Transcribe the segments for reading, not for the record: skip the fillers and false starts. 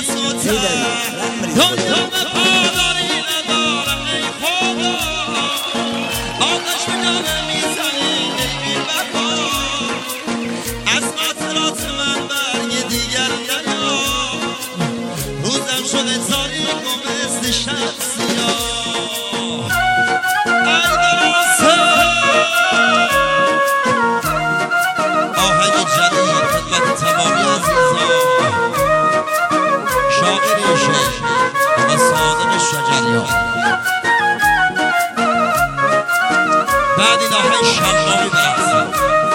دنیا به پاداری ندارم ای خدا آتش به جانم میزنی ای بی وفا از خاطرات من برگ دیگر نیا روزم شده تاریک و مثل شب سیاه ای درسته آهنگ جدید خدمت تمامی عزیزان شاعر شیخ و صادق شجریان بعد این آهنگ شلاقی برقصم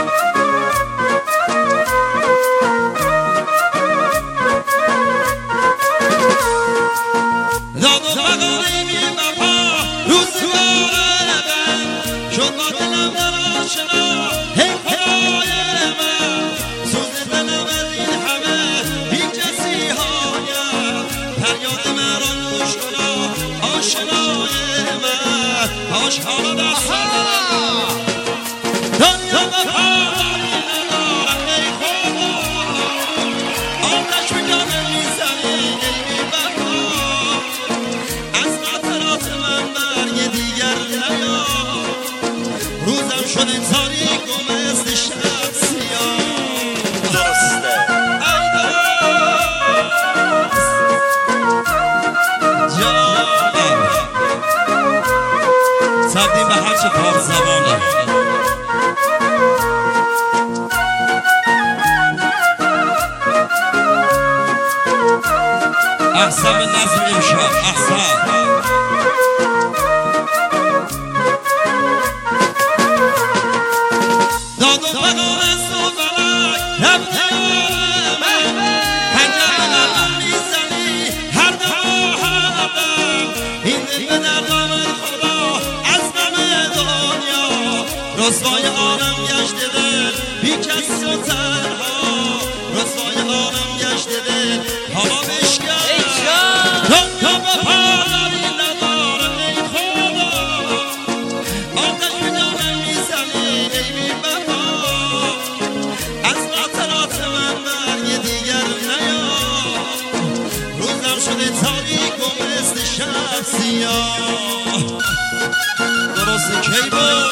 داد و بقایی بی وفا روزگار من شد با دلم در آشنا هی خدای من سوز دلم از این همه بی کسی هایم فریاد من را گوش کنا آشنای من آشنا دستم دنیا به پاداری ندارم ای خدا آتش به جانم میزنی ای بی وفا از خاطرات من برگ دیگر نیا روزم شده تاریک و مثل شب سیاه درسته ای درست جانم تقدیم به هرچه پاک زبانه احسن به نظم امشب احسن داد و بقا از و فلک رفت من پنجه به دردم میزنی هر دم این دل به دردم خدا از غم دنیا رسوای عالم گشته دل بی کسی و تنها رسوای عالم گشته دل حالا بشکن دنیا به پاداری ندارم ای خدا آتش به جانم میزنی ای بی وفا از خاطرات من برگ دیگر نیا روزم شده تاریک و مثل شب سیاه درسته کی بود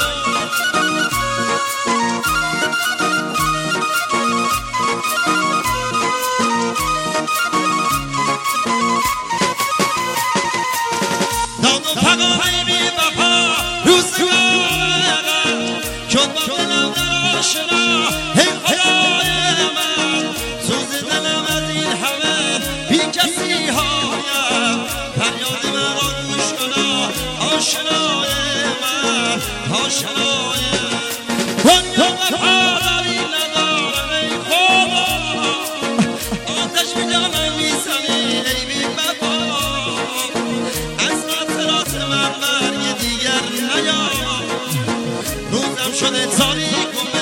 داد و فقای بی وفا روزگار من شد با دلم در آشنا ای خدای من سوز دلم از این همه بی کسی هایم فریاد من را گوش کنا آشنای من آشنای دنیا به پاداری ندارم ای خدا آتش به جانم میزنی ای بی وفا از خاطرات من برگ دیگر نیا روزم شده تاریک و